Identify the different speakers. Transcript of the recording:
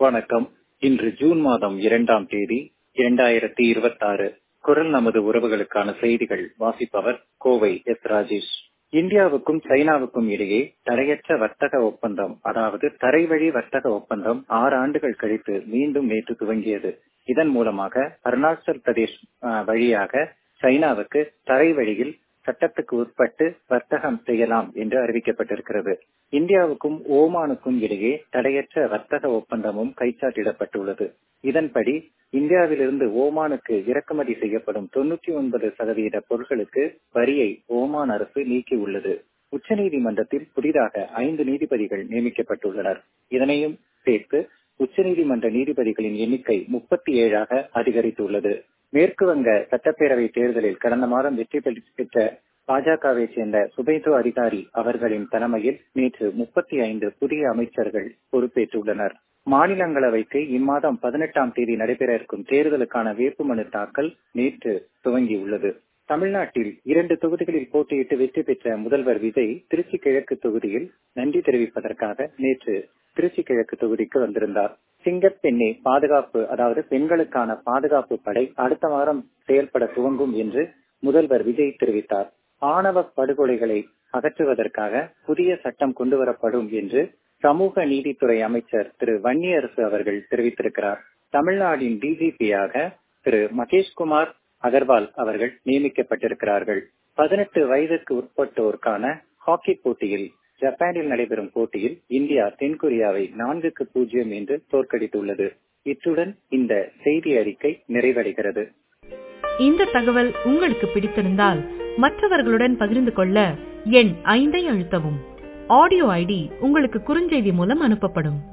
Speaker 1: வணக்கம். இன்று ஜூன் மாதம் 2ஆம் தேதி 2026. குரல் நமது உறவுகளுக்கான செய்திகள் வாசிப்பவர் கோவை எஸ் ராஜேஷ். இந்தியாவுக்கும் சைனாவுக்கும் இடையே தடையற்ற வர்த்தக ஒப்பந்தம், அதாவது தரைவழி வர்த்தக ஒப்பந்தம் 6 ஆண்டுகள் கழித்து மீண்டும் நேற்று துவங்கியது. இதன் மூலமாக அருணாச்சல் பிரதேஷ் வழியாக சைனாவுக்கு தரை வழியில் சட்டத்துக்கு உட்பட்டு வர்த்தகம் செய்யலாம் என்று அறிவிக்கப்பட்டிருக்கிறது. இந்தியாவுக்கும் ஓமானுக்கும் இடையே தடையற்ற வர்த்தக ஒப்பந்தமும் கைச்சாட்டிடப்பட்டுள்ளது. இதன்படி இந்தியாவிலிருந்து ஓமானுக்கு இறக்குமதி செய்யப்படும் 99% பொருட்களுக்கு வரியை ஓமான் அரசு நீக்கியுள்ளது. உச்சநீதிமன்றத்தில் புதிதாக 5 நீதிபதிகள் நியமிக்கப்பட்டுள்ளனர். இதனையும் சேர்த்து உச்சநீதிமன்ற நீதிபதிகளின் எண்ணிக்கை 37ஆக அதிகரித்துள்ளது. மேற்கு வங்க சட்டப்பேரவை தேர்தலில் கடந்த மாதம் வெற்றி பெற்ற பாஜகவை சேர்ந்த சுபேந்து அதிகாரி அவர்களின் தலைமையில் நேற்று 35 புதிய அமைச்சர்கள் பொறுப்பேற்றுள்ளனர். மாநிலங்களவைக்கு இம்மாதம் 18ஆம் தேதி நடைபெற இருக்கும் தேர்தலுக்கான வேட்புமனு தாக்கல் நேற்று துவங்கியுள்ளது. தமிழ்நாட்டில் 2 தொகுதிகளில் போட்டியிட்டு வெற்றி பெற்ற முதல்வர் விஜய் திருச்சி கிழக்கு தொகுதியில் நன்றி தெரிவிப்பதற்காக நேற்று திருச்சி கிழக்கு தொகுதிக்கு வந்திருந்தார். சிங்கப்பெண்ணே பாதுகாப்பு, அதாவது பெண்களுக்கான பாதுகாப்பு படை அடுத்த வாரம் செயல்பட துவங்கும் என்று முதல்வர் விஜய் தெரிவித்தார். ஆணவ படுகொலைகளை அகற்றுவதற்காக புதிய சட்டம் கொண்டுவரப்படும் என்று சமூக நீதித்துறை அமைச்சர் திரு வன்னியரசு அவர்கள் தெரிவித்திருக்கிறார். தமிழ்நாட்டின் டிஜிபியாக திரு மகேஷ்குமார் அகர்வால் அவர்கள் நியமிக்கப்பட்டிருக்கிறார்கள். 18 வயதுக்கு உட்பட்டோருக்கான ஹாக்கி போட்டியில் ஜப்பானில் நடைபெறும் போட்டியில் இந்தியா தென்கொரியாவை 4-0 என்று தோற்கடித்துள்ளது. இத்துடன் இந்த செய்தி அறிக்கை நிறைவடைகிறது.
Speaker 2: இந்த தகவல் உங்களுக்கு பிடித்திருந்தால் மற்றவர்களுடன் பகிர்ந்து கொள்ள எண் 5 அழுத்தவும். ஆடியோ ஐடி உங்களுக்கு குறுஞ்செய்தி மூலம் அனுப்பப்படும்.